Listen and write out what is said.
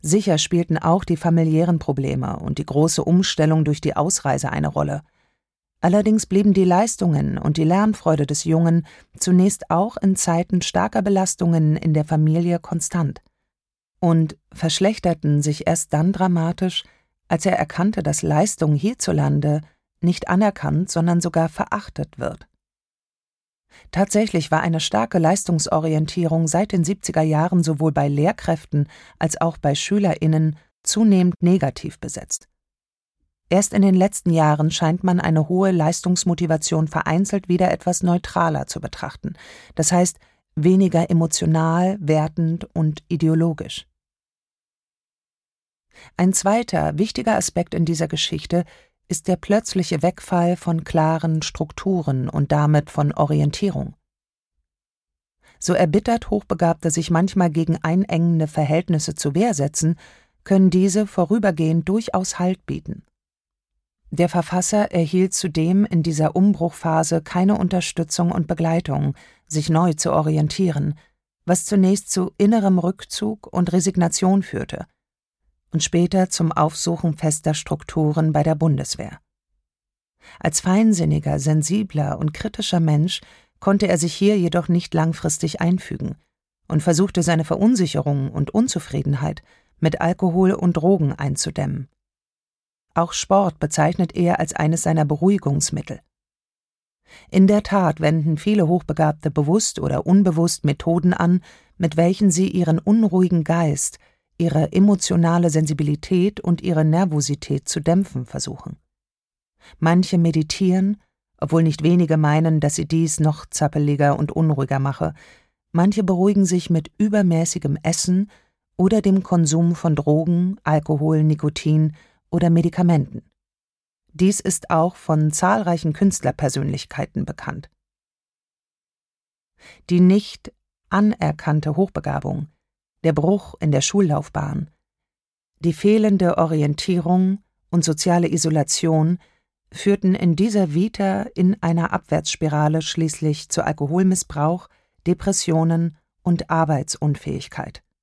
Sicher spielten auch die familiären Probleme und die große Umstellung durch die Ausreise eine Rolle. Allerdings blieben die Leistungen und die Lernfreude des Jungen zunächst auch in Zeiten starker Belastungen in der Familie konstant und verschlechterten sich erst dann dramatisch, als er erkannte, dass Leistung hierzulande nicht anerkannt, sondern sogar verachtet wird. Tatsächlich war eine starke Leistungsorientierung seit den 70er Jahren sowohl bei Lehrkräften als auch bei SchülerInnen zunehmend negativ besetzt. Erst in den letzten Jahren scheint man eine hohe Leistungsmotivation vereinzelt wieder etwas neutraler zu betrachten, das heißt weniger emotional, wertend und ideologisch. Ein zweiter, wichtiger Aspekt in dieser Geschichte ist der plötzliche Wegfall von klaren Strukturen und damit von Orientierung. So erbittert Hochbegabte sich manchmal gegen einengende Verhältnisse zur Wehr setzen, können diese vorübergehend durchaus Halt bieten. Der Verfasser erhielt zudem in dieser Umbruchphase keine Unterstützung und Begleitung, sich neu zu orientieren, was zunächst zu innerem Rückzug und Resignation führte und später zum Aufsuchen fester Strukturen bei der Bundeswehr. Als feinsinniger, sensibler und kritischer Mensch konnte er sich hier jedoch nicht langfristig einfügen und versuchte seine Verunsicherung und Unzufriedenheit mit Alkohol und Drogen einzudämmen. Auch Sport bezeichnet er als eines seiner Beruhigungsmittel. In der Tat wenden viele Hochbegabte bewusst oder unbewusst Methoden an, mit welchen sie ihren unruhigen Geist, ihre emotionale Sensibilität und ihre Nervosität zu dämpfen versuchen. Manche meditieren, obwohl nicht wenige meinen, dass sie dies noch zappeliger und unruhiger mache. Manche beruhigen sich mit übermäßigem Essen oder dem Konsum von Drogen, Alkohol, Nikotin oder Medikamenten. Dies ist auch von zahlreichen Künstlerpersönlichkeiten bekannt. Die nicht anerkannte Hochbegabung, der Bruch in der Schullaufbahn, die fehlende Orientierung und soziale Isolation führten in dieser Vita in einer Abwärtsspirale schließlich zu Alkoholmissbrauch, Depressionen und Arbeitsunfähigkeit.